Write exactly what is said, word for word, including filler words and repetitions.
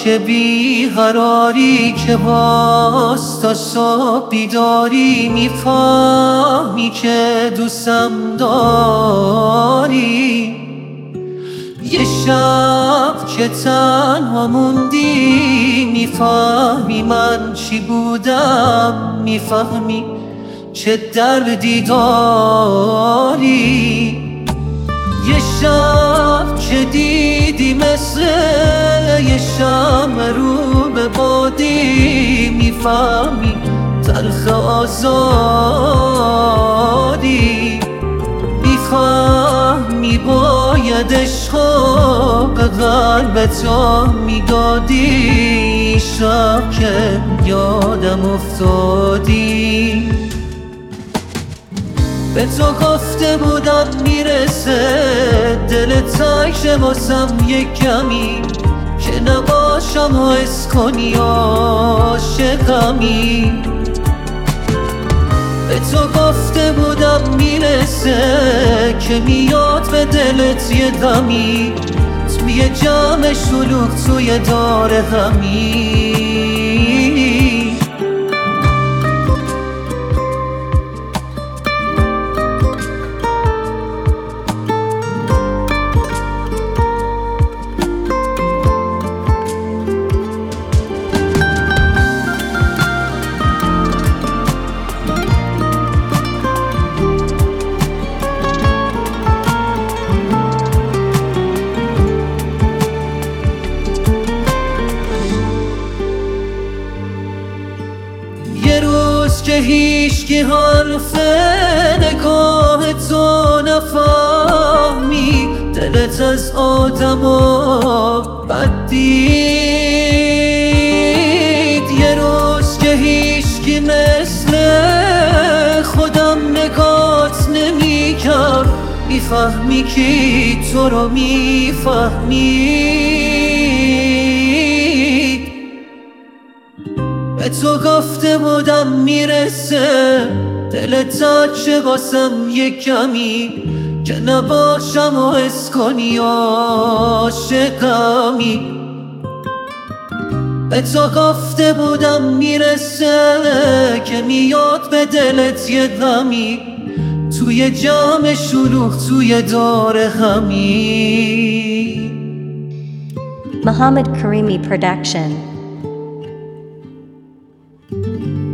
چه بیقراری که باز تا صبح بیداری، میفهمی که دوستم داری. یه شب که تنها موندی، میفهمی من چی بودم، میفهمی چه دردی داری. یه شب که دیدی مثل یه شمع رو به بادی، میفهمی تلخ آزادی. میفهمی باید عشقا به قلب تو میدادی، شب که یادم افتادی. به تو گفته بودم میرسه دلت تنگ واسم یک کمی، که نباشم و حس کنی عاشقمی. به تو گفته بودم میرسه که میاد به دلت یه دمی، توی جمع شلوغ توی دار غمی. یه روز که هیچکی حرف نگاه تو نفهمی، دلت از آدما بد دید. یه روز که هیچکی مثل خودم نگات نمی‌کرد، میفهمی کی تو رو میفهمی. به تو گفته بودم میرسه دلت تاچه واسم یک کمی، که نباشم و حس کنی عاشقمی. به تو گفته بودم میرسه که میاد به دلت یه غمی، توی جمع شلوغ توی دار غمی. Mohammed Karimi Production.